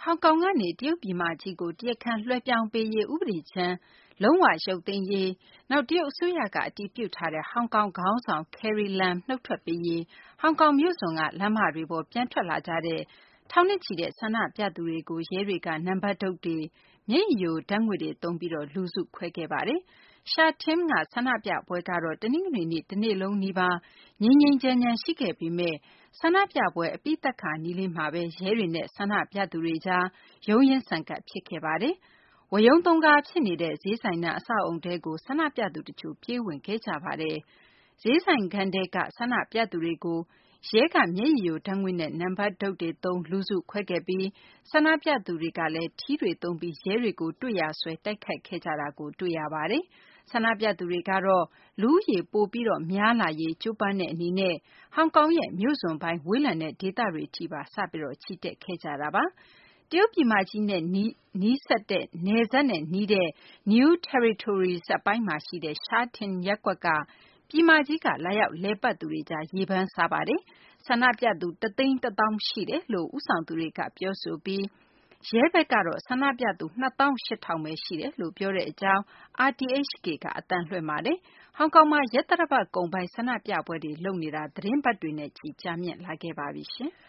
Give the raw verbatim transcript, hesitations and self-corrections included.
ောင်ကောင်ကနေ တရုတ်ပြည်မကြီးကို တရားခံလွှဲပြောင်းပေးရေး ဥပဒေကြမ်း လုံးဝရုပ်သိမ်းရေး၊ နောက် တရုတ်အစိုးရက အတည်ပြုထားတဲ့ ဟောင်ကောင်ခေါင်းဆောင် Carrie Lam နုတ်ထွက်ပေးရေး ဟောင်ကောင်မြို့စွန်က လမ်းမတွေပေါ် ပြန်ထွက်လာကြတဲ့ ထောင်နဲ့ချီတဲ့ ဆန္ဒပြသူတွေကို ရဲတွေက နံပါတ်တုတ်တွေ၊ မျက်ရည်ယိုဓာတ်ငွေ့တွေသုံးပြီး လူစုခွဲခဲ့ပါတယ်။ Sha Tin က ဆန္ဒပြပွဲကတော့ တနင်္ဂနွေနေ့ တနေ့လုံးနီးပါး ငြိမ်းငြိမ်းချမ်းချမ်း ရှိခဲ့ပေမယ့် ဆန္ဒပြပွဲ အပြီးသတ်ခါနီးလေးမှာပဲ ရဲတွေနဲ့ ဆန္ဒပြသူတွေကြား ရုန်းရင်းဆန်ခတ် ဖြစ်ခဲ့ပါတယ်။ ဝရုန်းသုန်းကား ဖြစ်နေတဲ့ ဈေးဆိုင်နား အဆောက်အအုံထဲကို ဆန္ဒပြသူတချို့ ပြေးဝင်ခဲ့ကြပါတယ်။ ဈေးဆိုင်ခန်းထဲက ဆန္ဒပြသူတွေကို ရဲက မျက်ရည်ယိုဓာတ်ငွေ့နဲ့ နံပါတ်တုတ်တွေသုံး လူစုခွဲခဲ့ပြီး ဆန္ဒပြသူတွေကလည်း ထီးတွေသုံးပြီး ရဲတွေကို တွေ့ရာဆွဲ တိုက်ခိုက်ခဲ့ကြတာကို တွေ့ရပါတယ်။ ဆန္ဒပြသူတွေကတော့ လူဦးရေ ပိုပြီးများလာရေး ကြိုးပမ်းတဲ့အနေနဲ့ ဟောင်ကောင်ရဲ့ မြို့စွန်ပိုင်း ဝေးလံတဲ့ ဒေသတွေထိပါ စပြီး ချီတက်ခဲ့ကြတာပါ။ တရုတ်ပြည်မကြီးနဲ့ နီးစပ်တဲ့ နယ်စပ်နဲ့နီးတဲ့ New Territories အပိုင်းမှာရှိတဲ့ Sha Tin ရပ်ကွက်က ပြည်မကြီးက လာရောက်လည်ပတ်သူတွေကြား ရေပန်းစားပါတယ်။ ဆန္ဒပြသူ တသိန်းတသောင်း ရှိတယ်လို့ ဦးဆောင်သူတွေက ပြောဆိုပြီး ရဲဘက်ကတော့ ဆန္ဒပြသူ ၂၈,၀၀၀ ပဲ ရှိတယ်လို့ ပြောကြောင်း R T H K က အသံလွှင့်ပါတယ်။ ဟောင်ကောင်မှာ ရက်သတ္တပတ်ကုန်ပိုင်း ဆန္ဒပြပွဲတွေ လုပ်နေတာ သီတင်းပတ်တွေနဲ့ချီ ကြာမြင့်လာခဲ့ပါပြီ။